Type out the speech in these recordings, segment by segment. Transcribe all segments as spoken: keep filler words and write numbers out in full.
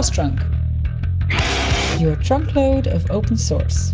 Source Trunk, your trunkload of open source.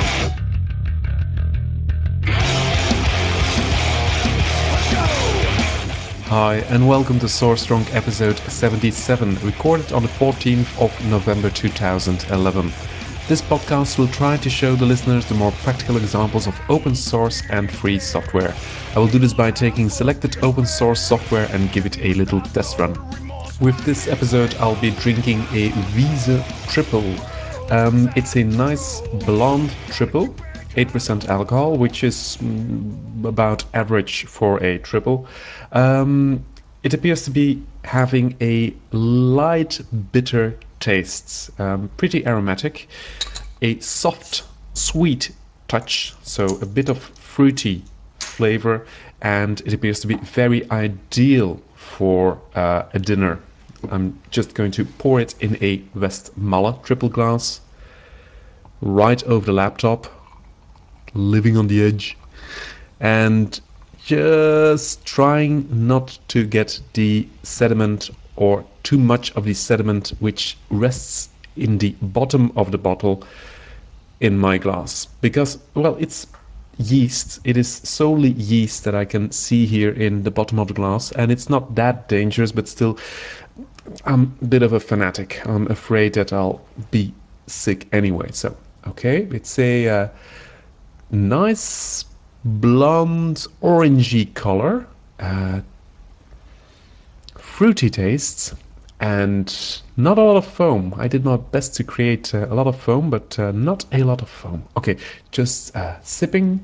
Hi, and welcome to Source Trunk episode seventy-seven, recorded on the fourteenth of November two thousand eleven. This podcast will try to show the listeners the more practical examples of open source and free software. I will do this by taking selected open source software and give it a little test run. With this episode, I'll be drinking a Wiese Triple. Um, it's a nice blonde triple, eight percent alcohol, which is mm, about average for a triple. Um, it appears to be having a light bitter taste, um, pretty aromatic, a soft sweet touch, so a bit of fruity flavor, and it appears to be very ideal for uh, a dinner. I'm just going to pour it in a Westmalle triple glass, right over the laptop, living on the edge, and just trying not to get the sediment or too much of the sediment which rests in the bottom of the bottle in my glass. Because, well, it's yeast. It is solely yeast that I can see here in the bottom of the glass, and it's not that dangerous, but still, I'm a bit of a fanatic. I'm afraid that I'll be sick anyway. So, okay, it's a uh, nice blonde orangey color, uh, fruity tastes, and not a lot of foam. I did my best to create uh, a lot of foam, but uh, not a lot of foam. Okay, just uh, sipping.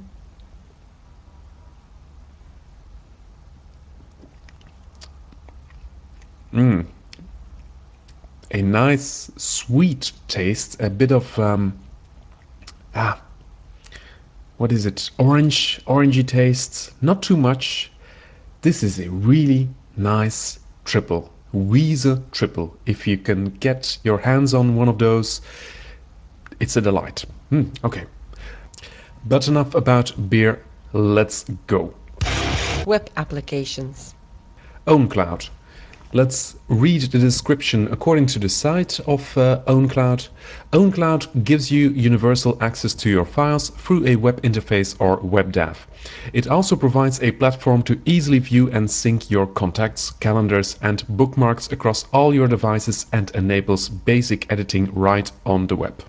Mm, a nice sweet taste, a bit of um, ah, what is it? Orange, orangey taste. Not too much. This is a really nice triple. Wiese triple. If you can get your hands on one of those, it's a delight. Mm, okay. But enough about beer. Let's go. Web applications. OwnCloud. Let's read the description according to the site of uh, OwnCloud. OwnCloud gives you universal access to your files through a web interface or web dev. It also provides a platform to easily view and sync your contacts, calendars, and bookmarks across all your devices and enables basic editing right on the web.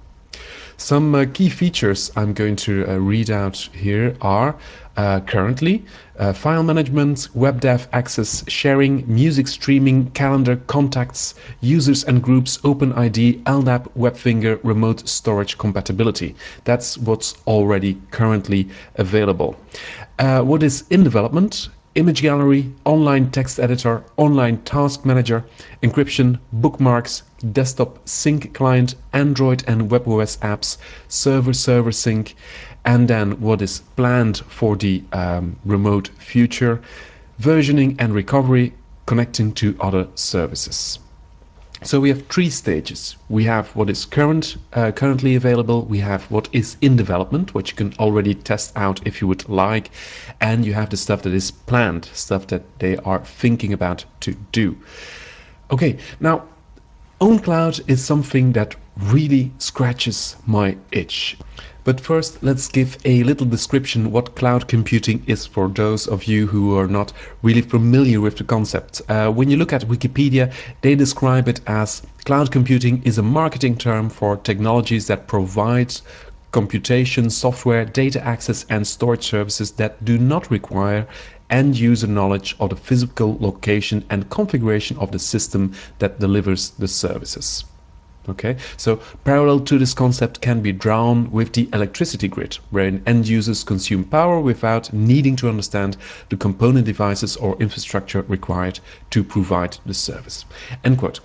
Some uh, key features I'm going to uh, read out here are uh, currently uh, file management, web dev access, sharing, music streaming, calendar, contacts, users and groups, OpenID, L D A P, WebFinger, remote storage compatibility. That's what's already currently available. Uh, what is in development? Image gallery, online text editor, online task manager, encryption, bookmarks, desktop sync client, Android and WebOS apps, server-server sync, and then what is planned for the um, remote future, versioning and recovery, connecting to other services. So we have three stages. We have what is current, uh, currently available. We have what is in development, which you can already test out if you would like, and you have the stuff that is planned, stuff that they are thinking about to do. Okay, now OwnCloud is something that really scratches my itch. But first, let's give a little description what cloud computing is for those of you who are not really familiar with the concept. Uh, when you look at Wikipedia, they describe it as cloud computing is a marketing term for technologies that provide computation, software, data access, and storage services that do not require end user knowledge of the physical location and configuration of the system that delivers the services. Okay, so parallel to this concept can be drawn with the electricity grid, wherein end users consume power without needing to understand the component devices or infrastructure required to provide the service. End quote.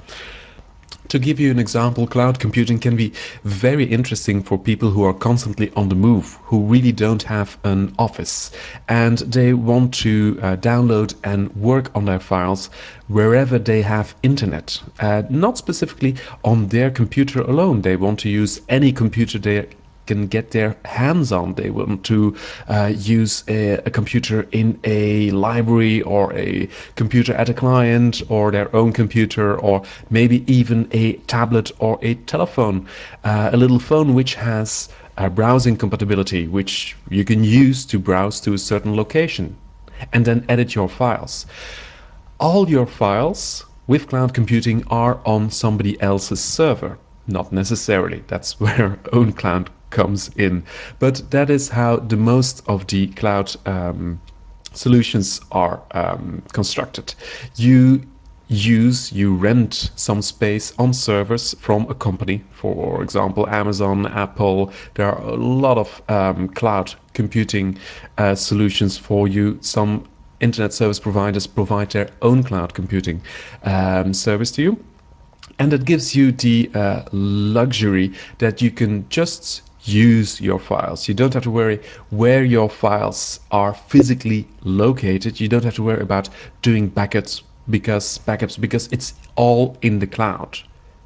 To give you an example, cloud computing can be very interesting for people who are constantly on the move, who really don't have an office, and they want to uh, download and work on their files wherever they have internet. Uh, not specifically on their computer alone. They want to use any computer they can get their hands on. They want to uh, use a, a computer in a library, or a computer at a client, or their own computer, or maybe even a tablet or a telephone, uh, a little phone which has uh, browsing compatibility, which you can use to browse to a certain location and then edit your files. All your files with cloud computing are on somebody else's server. Not necessarily. That's where OwnCloud comes in. But that is how the most of the cloud um, solutions are um, constructed. You use, you rent some space on servers from a company, for example, Amazon, Apple. There are a lot of um, cloud computing uh, solutions for you. Some internet service providers provide their own cloud computing um, service to you. And that gives you the uh, luxury that you can just use your files. You don't have to worry where your files are physically located. You don't have to worry about doing backups because backups because it's all in the cloud.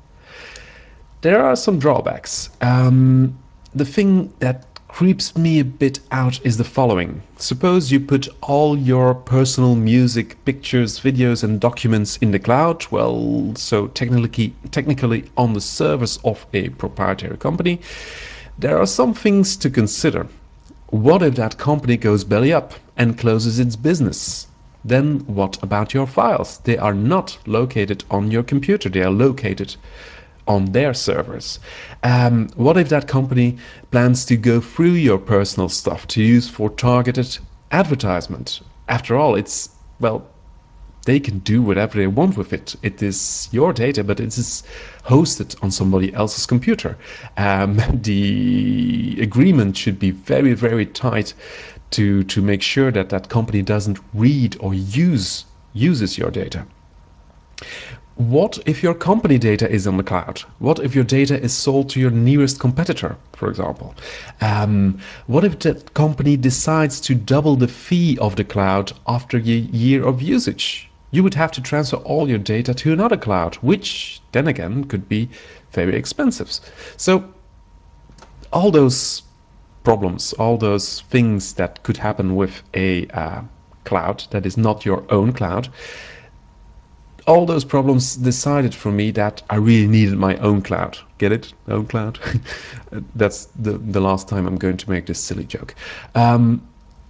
There are some drawbacks. Um, the thing that creeps me a bit out is the following. Suppose you put all your personal music, pictures, videos, and documents in the cloud. Well, so technically, technically on the servers of a proprietary company. There are some things to consider. What if that company goes belly up and closes its business? Then what about your files? They are not located on your computer. They are located on their servers. Um, what if that company plans to go through your personal stuff to use for targeted advertisement? After all, it's, well, they can do whatever they want with it. It is your data, but it is hosted on somebody else's computer. Um, the agreement should be very, very tight to to make sure that that company doesn't read or use uses your data. What if your company data is on the cloud? What if your data is sold to your nearest competitor, for example? Um, what if that company decides to double the fee of the cloud after a year of usage? You would have to transfer all your data to another cloud, which then again could be very expensive. So all those problems, all those things that could happen with a uh, cloud that is not your own cloud, all those problems decided for me that I really needed my own cloud. Get it? Own cloud? That's the, the last time I'm going to make this silly joke. Um,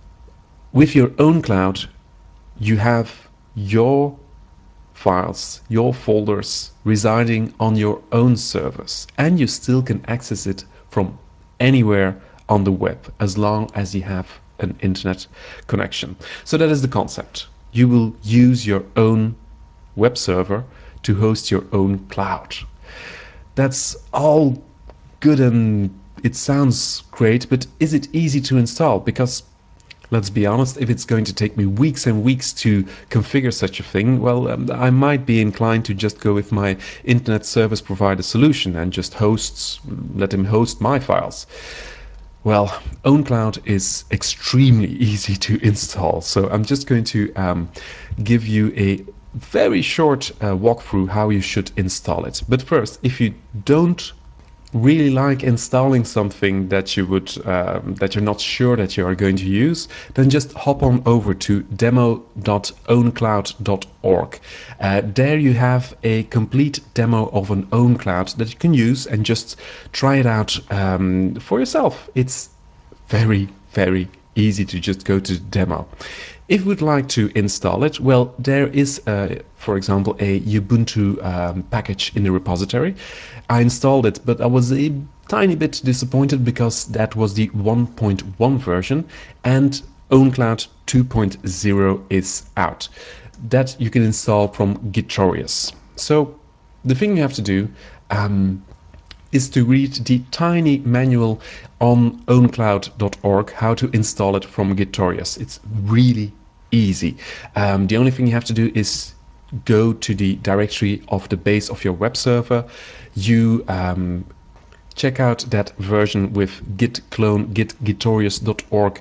with your own cloud, you have your files, your folders residing on your own servers, and you still can access it from anywhere on the web as long as you have an internet connection. So that is the concept. You will use your own web server to host your own cloud. That's all good and it sounds great, but is it easy to install? Because let's be honest, if it's going to take me weeks and weeks to configure such a thing, well, um, I might be inclined to just go with my internet service provider solution and just hosts, let him host my files. Well, OwnCloud is extremely easy to install, so I'm just going to um, give you a very short uh, walkthrough how you should install it. But first, if you don't really like installing something that you would um, that you're not sure that you are going to use, then just hop on over to demo dot owncloud dot org. Uh, there you have a complete demo of an OwnCloud that you can use and just try it out um, for yourself. It's very, very easy to just go to the demo. If you would like to install it, well, there is, uh, for example, a Ubuntu um, package in the repository. I installed it, but I was a tiny bit disappointed because that was the one point one version and OwnCloud two point oh is out. That you can install from Gitorious. So the thing you have to do um, is to read the tiny manual on owncloud dot org how to install it from Gitorious. It's really easy. Um, the only thing you have to do is go to the directory of the base of your web server. You um, check out that version with git clone git gitorious dot org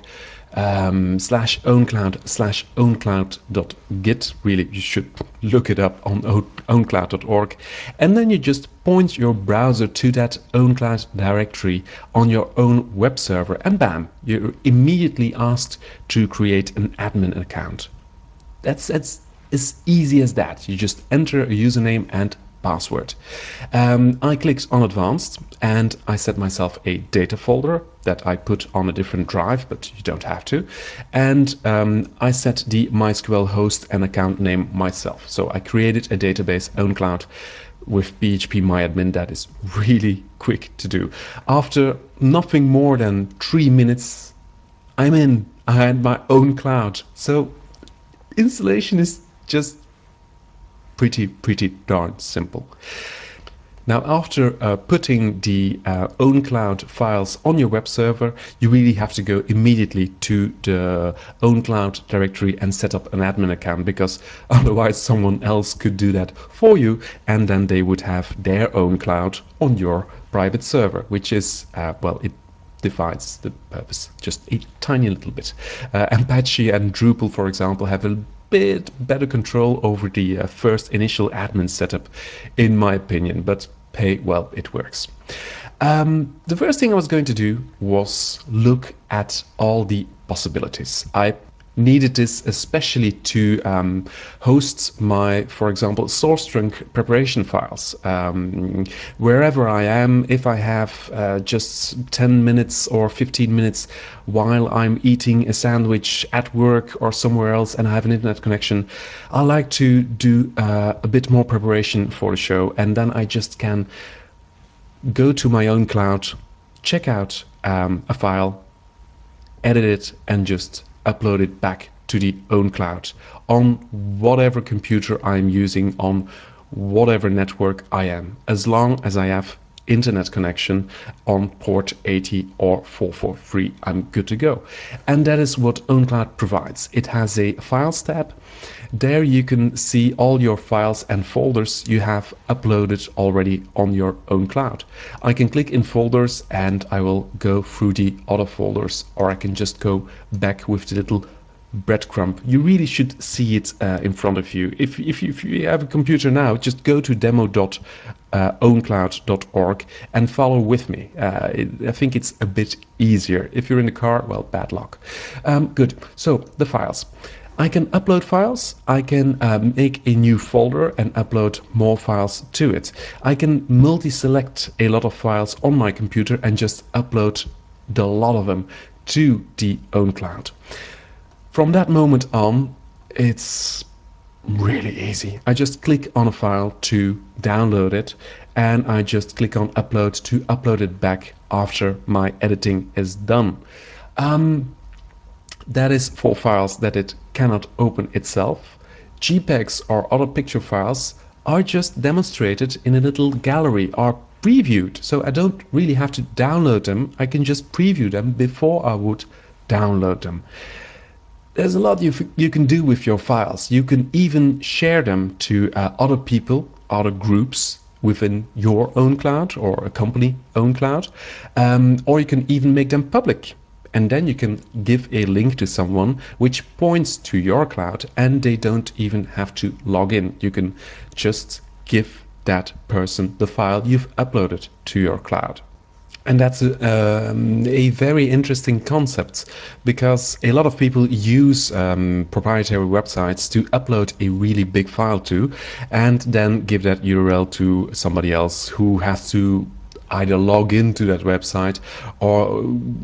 um, slash owncloud slash owncloud.git. Really, you should look it up on owncloud dot org. And then you just point your browser to that owncloud directory on your own web server, and bam, you're immediately asked to create an admin account. That's, that's as easy as that. You just enter a username and password. Um, I clicked on advanced and I set myself a data folder that I put on a different drive, but you don't have to. And um, I set the MySQL host and account name myself. So I created a database OwnCloud with P H P MyAdmin. That is really quick to do. After nothing more than three minutes, I'm in. I had my own cloud. So installation is just pretty, pretty darn simple. Now, after uh, putting the uh, OwnCloud files on your web server, you really have to go immediately to the OwnCloud directory and set up an admin account, because otherwise someone else could do that for you, and then they would have their own cloud on your private server, which is, uh, well, it divides the purpose just a tiny little bit. Uh, Apache and Drupal, for example, have a bit better control over the uh, first initial admin setup, in my opinion, but hey, well, it works. Um, the first thing I was going to do was look at all the possibilities. I needed this especially to um, host my, for example, source trunk preparation files. Um, wherever I am, if I have uh, just ten minutes or fifteen minutes while I'm eating a sandwich at work or somewhere else and I have an internet connection, I like to do uh, a bit more preparation for the show, and then I just can go to my own cloud, check out um, a file, edit it, and just upload it back to the own cloud on whatever computer I'm using, on whatever network I am, as long as I have internet connection on port eighty or four forty-three, I'm good to go. And that is what OwnCloud provides. It has a Files tab. There you can see all your files and folders you have uploaded already on your own cloud. I can click in folders and I will go through the other folders, or I can just go back with the little breadcrumb. You really should see it uh, in front of you. If, if, you, if you have a computer now, just go to demo dot owncloud dot org and follow with me. Uh, it, I think it's a bit easier. If you're in the car, well, bad luck. Um, good. So the files. I can upload files, I can um, make a new folder and upload more files to it. I can multi-select a lot of files on my computer and just upload the lot of them to the OwnCloud. From that moment on, it's really easy. I just click on a file to download it, and I just click on upload to upload it back after my editing is done. Um, that is for files that it cannot open itself. JPEGs or other picture files are just demonstrated in a little gallery, are previewed, so I don't really have to download them. I can just preview them before I would download them. There's a lot you, you can do with your files. You can even share them to uh, other people, other groups within your own cloud or a company own cloud, um, or you can even make them public. And then you can give a link to someone which points to your cloud, and they don't even have to log in. You can just give that person the file you've uploaded to your cloud. And that's a, um, a very interesting concept, because a lot of people use um, proprietary websites to upload a really big file to, and then give that U R L to somebody else who has to either log into that website or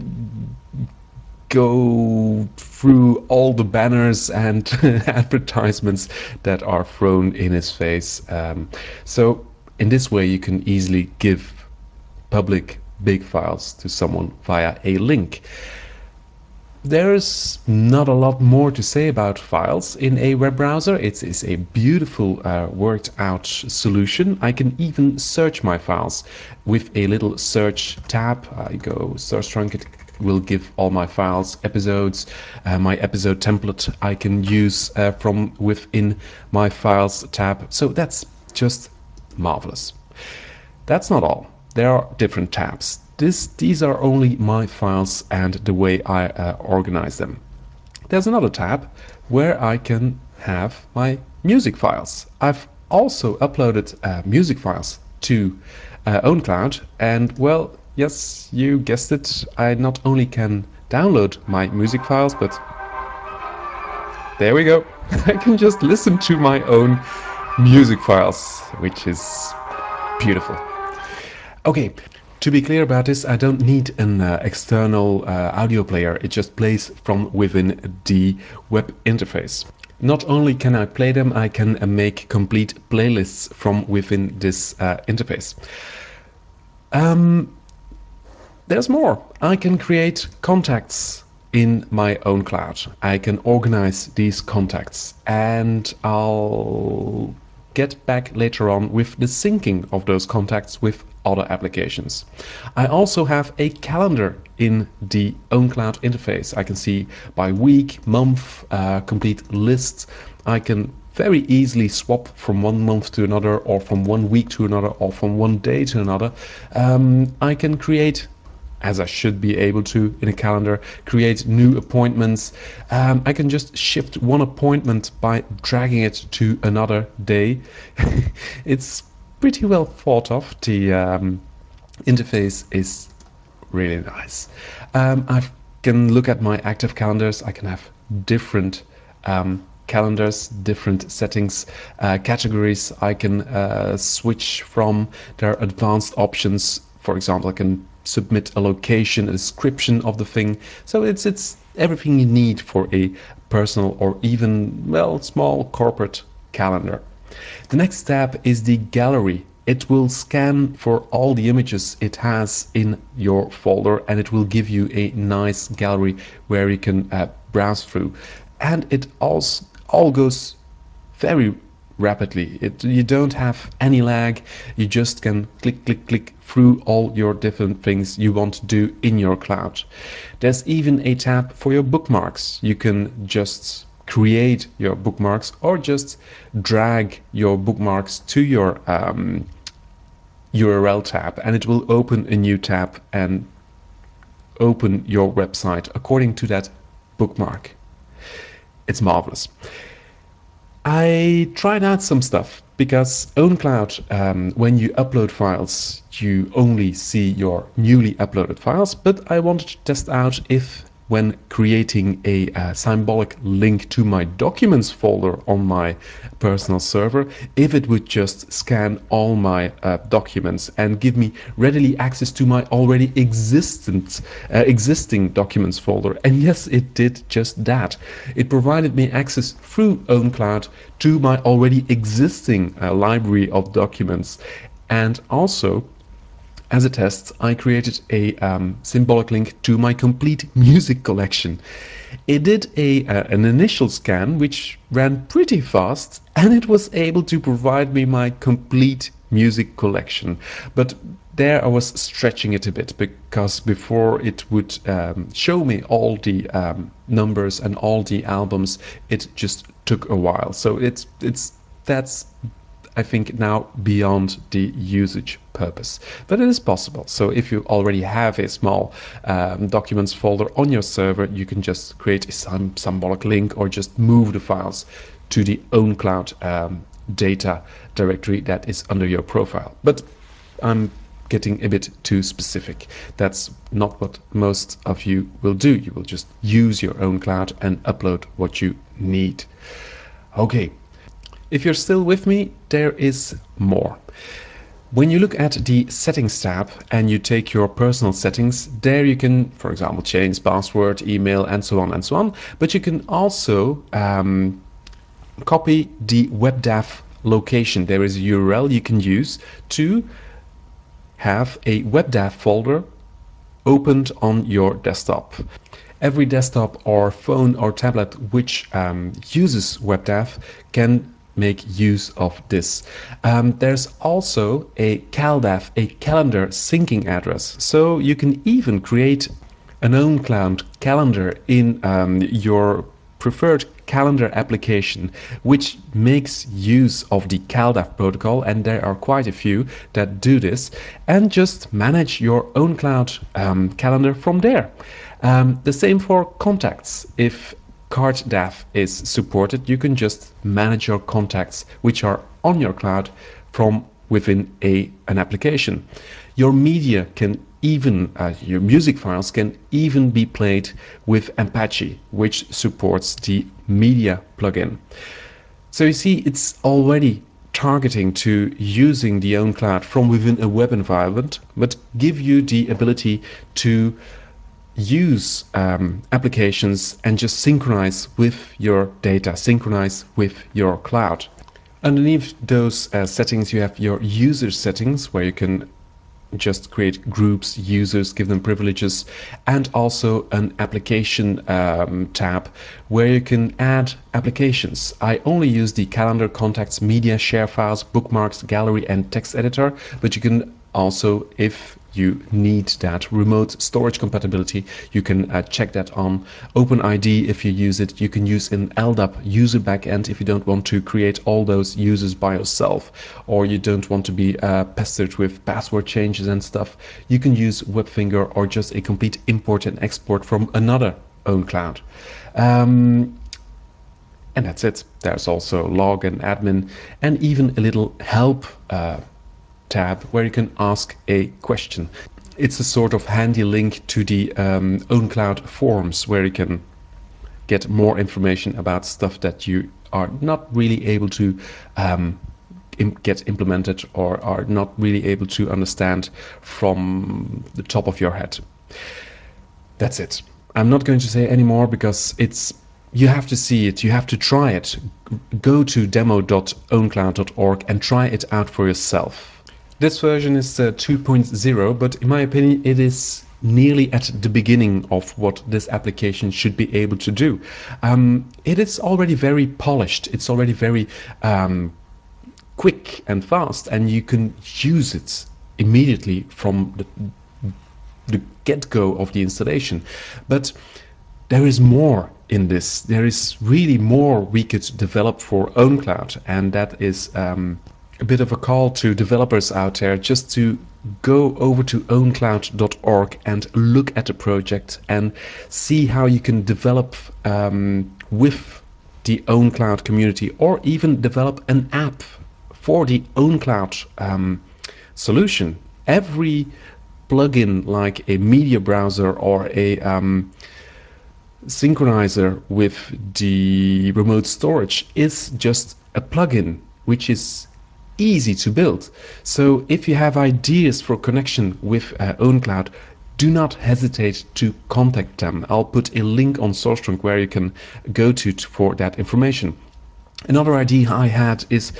go through all the banners and advertisements that are thrown in his face. Um, so in this way, you can easily give public big files to someone via a link. There's not a lot more to say about files in a web browser. It is a beautiful uh, worked out solution. I can even search my files with a little search tab. I go search trunk, it will give all my files, episodes, uh, my episode template I can use uh, from within my files tab. So that's just marvelous. That's not all. There are different tabs. this, these are only my files and the way I uh, organize them. There's another tab where I can have my music files. I've also uploaded uh, music files to uh, OwnCloud, and well, yes, you guessed it, I not only can download my music files, but there we go. I can just listen to my own music files, which is beautiful. Okay, to be clear about this, I don't need an uh, external uh, audio player. It just plays from within the web interface. Not only can I play them, I can uh, make complete playlists from within this uh, interface. Um, there's more. I can create contacts in my own cloud. I can organize these contacts, and I'll get back later on with the syncing of those contacts with other applications. I also have a calendar in the OwnCloud interface. I can see by week, month, uh, complete lists. I can very easily swap from one month to another, or from one week to another, or from one day to another. Um, I can create, as I should be able to in a calendar, create new appointments. Um, I can just shift one appointment by dragging it to another day. It's pretty well thought of. The um, interface is really nice. Um, I can look at my active calendars. I can have different um, calendars, different settings, uh, categories. I can uh, switch from their advanced options. For example, I can submit a location, a description of the thing. So it's it's everything you need for a personal or even, well, small corporate calendar. The next tab is the gallery. It will scan for all the images it has in your folder, and it will give you a nice gallery where you can uh, browse through. And it also all goes very rapidly. It, you don't have any lag. You just can click, click, click through all your different things you want to do in your cloud. There's even a tab for your bookmarks. You can just create your bookmarks or just drag your bookmarks to your um, U R L tab, and it will open a new tab and open your website according to that bookmark. It's marvelous. I tried out some stuff because OwnCloud, um, when you upload files, you only see your newly uploaded files, but I wanted to test out if when creating a uh, symbolic link to my documents folder on my personal server, if it would just scan all my uh, documents and give me readily access to my already existent uh, existing documents folder. And yes, it did just that. It provided me access through OwnCloud to my already existing uh, library of documents. And also, as a test, I created a um, symbolic link to my complete music collection. It did a uh, an initial scan, which ran pretty fast, and it was able to provide me my complete music collection. But there I was stretching it a bit, because before it would um, show me all the um, numbers and all the albums, it just took a while. So it's it's that's, I think, now beyond the usage purpose. But it is possible. So if you already have a small um, documents folder on your server, you can just create a some symbolic link or just move the files to the OwnCloud um, data directory that is under your profile. But I'm getting a bit too specific. That's not what most of you will do. You will just use your own cloud and upload what you need. Okay. If you're still with me, there is more. When you look at the settings tab and you take your personal settings, there you can, for example, change password, email, and so on and so on. But you can also um, copy the WebDAV location. There is a U R L you can use to have a WebDAV folder opened on your desktop. Every desktop or phone or tablet which um, uses WebDAV can make use of this. Um, there's also a CalDAV, a calendar syncing address. So you can even create an OwnCloud calendar in um, your preferred calendar application which makes use of the CalDAV protocol, and there are quite a few that do this, and just manage your own cloud um, calendar from there. Um, the same for contacts. If CardDAV is supported, you can just manage your contacts which are on your cloud from within a an application. Your media can even, uh, your music files can even be played with Apache, which supports the media plugin. So you see, it's already targeting to using the own cloud from within a web environment, but give you the ability to use um, applications and just synchronize with your data, synchronize with your cloud. Underneath those uh, settings, you have your user settings, where you can just create groups, users, give them privileges, and also an application um, tab where you can add applications. I only use the calendar, contacts, media, share files, bookmarks, gallery, and text editor, but you can also, if you need that remote storage compatibility, you can uh, check that on OpenID. If you use it, you can use an L D A P user backend if you don't want to create all those users by yourself, or you don't want to be uh, pestered with password changes and stuff. You can use WebFinger or just a complete import and export from another own cloud. Um, and that's it. There's also log and admin, and even a little help uh, tab where you can ask a question. It's a sort of handy link to the um, OwnCloud forums where you can get more information about stuff that you are not really able to um, im- get implemented or are not really able to understand from the top of your head. That's it. I'm not going to say any more because it's you have to see it, you have to try it. Go to demo dot owncloud dot org and try it out for yourself. This version is uh, two point oh, but in my opinion it is nearly at the beginning of what this application should be able to do. Um, it is already very polished, it's already very um, quick and fast, and you can use it immediately from the the get-go of the installation. But there is more in this. There is really more we could develop for OwnCloud, and that is um, a bit of a call to developers out there just to go over to owncloud dot org and look at the project and see how you can develop um, with the OwnCloud community, or even develop an app for the OwnCloud um, solution. Every plugin like a media browser or a um, synchronizer with the remote storage is just a plugin which is easy to build. So if you have ideas for connection with uh, OwnCloud, do not hesitate to contact them. I'll put a link on SourceTrunk where you can go to for that information. Another idea I had is,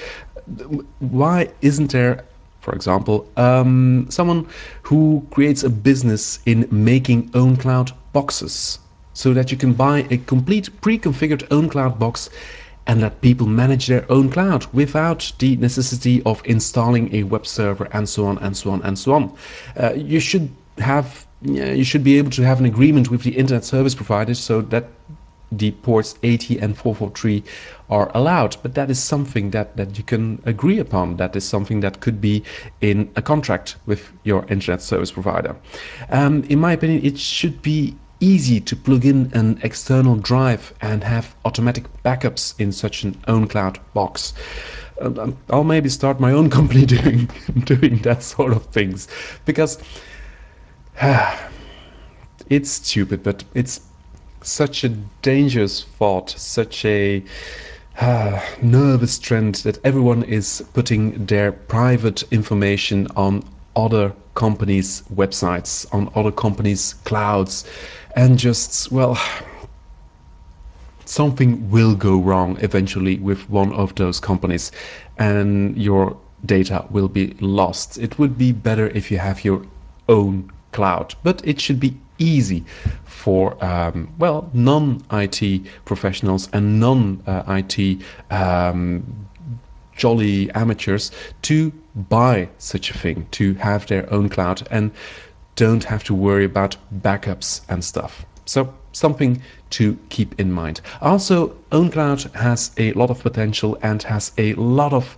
why isn't there, for example, um, someone who creates a business in making OwnCloud boxes, so that you can buy a complete pre-configured OwnCloud box and let people manage their own cloud without the necessity of installing a web server, and so on and so on and so on. Uh, you should have you should be able to have an agreement with the internet service providers so that the ports eighty and four forty-three are allowed, but that is something that, that you can agree upon. That is something that could be in a contract with your internet service provider. Um, in my opinion, it should be easy to plug in an external drive and have automatic backups in such an OwnCloud box. Um, I'll maybe start my own company doing doing that sort of things, because it's stupid, but it's such a dangerous thought, such a uh, nervous trend that everyone is putting their private information on other companies' websites, on other companies' clouds, and just, well, something will go wrong eventually with one of those companies and your data will be lost. It would be better if you have your own cloud, but it should be easy for um, well, non-I T professionals and non-I T um, jolly amateurs to buy such a thing, to have their own cloud and don't have to worry about backups and stuff. So something to keep in mind. Also, OwnCloud has a lot of potential and has a lot of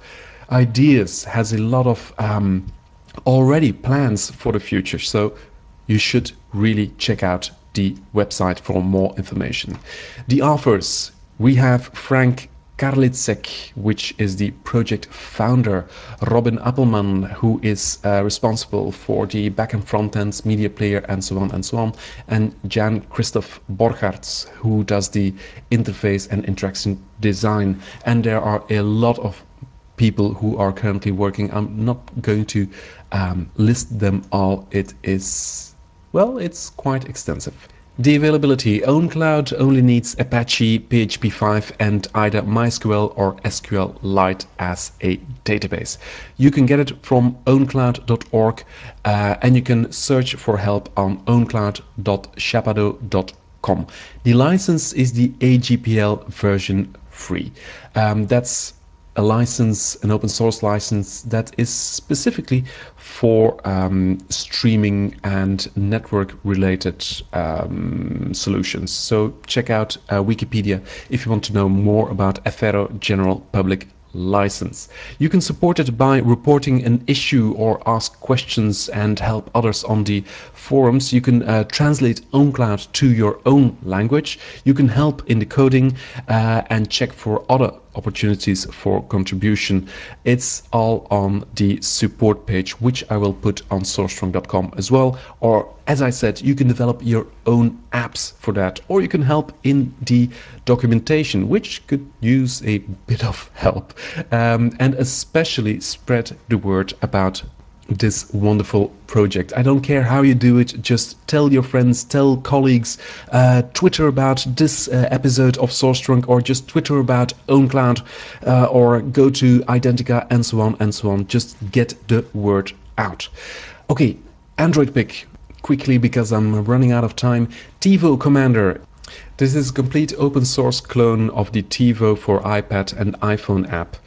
ideas, has a lot of um, already plans for the future. So you should really check out the website for more information. The authors, we have Frank Karlitzek, which is the project founder, Robin Appelman, who is uh, responsible for the back and front ends, media player, and so on and so on, and Jan Christoph Borchards, who does the interface and interaction design. And there are a lot of people who are currently working. I'm not going to um, list them all. It is, well, it's quite extensive. The availability, OwnCloud only needs Apache, P H P five, and either MySQL or S Q L Lite as a database. You can get it from owncloud dot org, uh, and you can search for help on owncloud dot shapado dot com. The license is the A G P L version free. Um, that's a license, an open source license that is specifically for um, streaming and network related um, solutions. So check out uh, Wikipedia if you want to know more about Affero General Public License. You can support it by reporting an issue or ask questions and help others on the forums. You can uh, translate OwnCloud to your own language. You can help in the coding uh, and check for other opportunities for contribution. It's all on the support page, which I will put on sourcestrong dot com as well. Or, as I said, you can develop your own apps for that, or you can help in the documentation, which could use a bit of help, um, and especially spread the word about this wonderful project. I don't care how you do it, just tell your friends, tell colleagues, uh, Twitter about this uh, episode of SourceStrong, or just Twitter about OwnCloud, uh, or go to Identica, and so on and so on. Just get the word out. Okay, Android pick, quickly because I'm running out of time. TiVo Commander. This is a complete open source clone of the TiVo for iPad and iPhone app.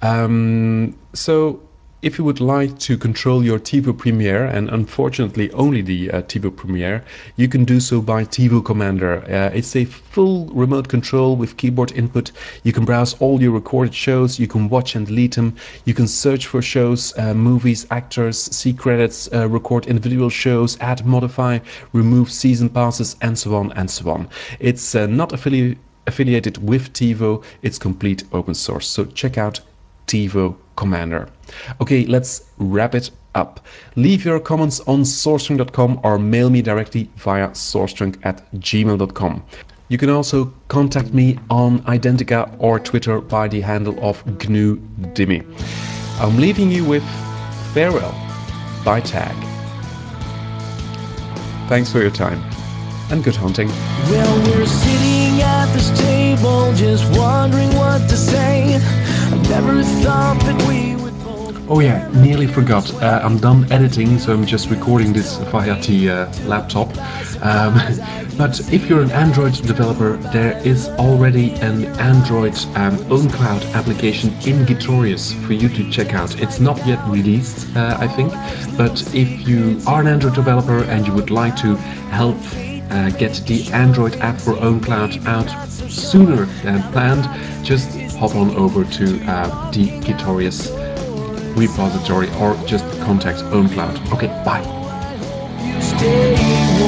Um, so if you would like to control your TiVo Premiere, and unfortunately only the uh, TiVo Premiere, you can do so by TiVo Commander. Uh, it's a full remote control with keyboard input. You can browse all your recorded shows, you can watch and delete them, you can search for shows, uh, movies, actors, see credits, uh, record individual shows, add, modify, remove season passes, and so on and so on. It's uh, not affili- affiliated with TiVo, it's complete open source. So check out TiVo Commander. Okay, let's wrap it up. Leave your comments on sourcestrong dot com or mail me directly via sourcestrong at gmail dot com. You can also contact me on Identica or Twitter by the handle of G N U Dimi. I'm leaving you with Farewell by Tag. Thanks for your time and good hunting. Well, we're sitting at this table just wondering what to say. I never thought that we would both... Oh yeah, nearly forgot. Uh, I'm done editing, so I'm just recording this via the uh, laptop. Um, but if you're an Android developer, there is already an Android um, OwnCloud application in Gitorious for you to check out. It's not yet released, uh, I think, but if you are an Android developer and you would like to help uh, get the Android app for OwnCloud out sooner than planned, just hop on over to uh, the Gitorious repository or just contact OwnCloud. Okay, bye. You stay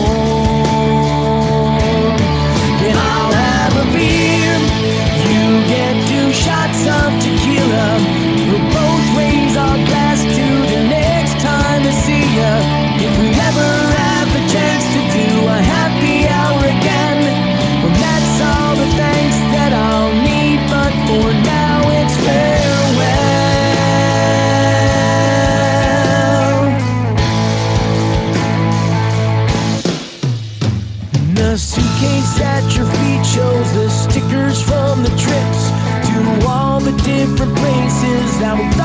warm, and I'll have a beer. You get two shots of tequila. We'll both raise our glass to the next time I see ya. If we ever have the chance to do a happy hour again, well, that's all the thanks that I'll need. But for now, it's farewell. The suitcase at your feet shows the stickers from the trips to all the different places that we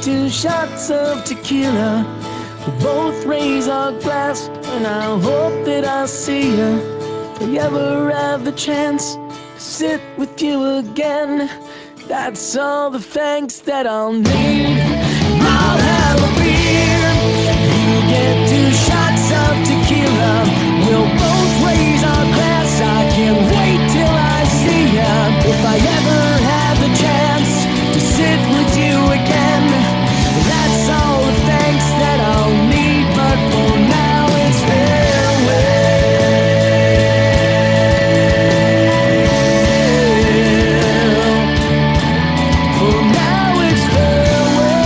two shots of tequila. We'll both raise our glass, and I hope that I'll see you. If I ever have the chance to sit with you again, that's all the thanks that I'll need. I'll have a beer, you get two shots of tequila. We'll both raise our glass, I can't wait till I see ya. If I ever have the chance to sit with you again, that's all the thanks that I'll need. But for now it's farewell. For now it's farewell.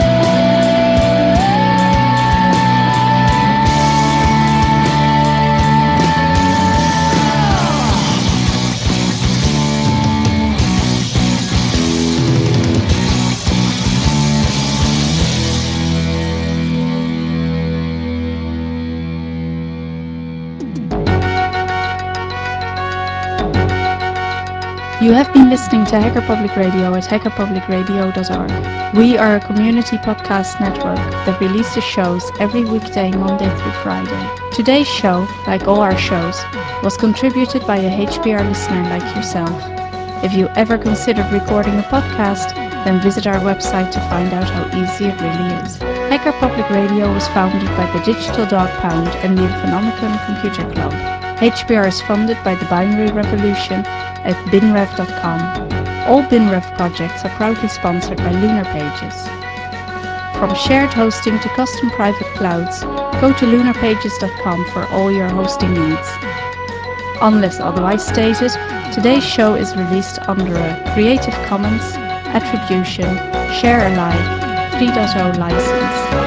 You have been listening to Hacker Public Radio at hacker public radio dot org. We are a community podcast network that releases shows every weekday, Monday through Friday. Today's show, like all our shows, was contributed by a H P R listener like yourself. If you ever considered recording a podcast, then visit our website to find out how easy it really is. Hacker Public Radio was founded by the Digital Dog Pound and the Phenomenon Computer Club. H P R is funded by the Binary Revolution at binrev dot com. All BinRev projects are proudly sponsored by Lunar Pages. From shared hosting to custom private clouds, go to lunar pages dot com for all your hosting needs. Unless otherwise stated, today's show is released under a Creative Commons Attribution Share Alike three point oh license.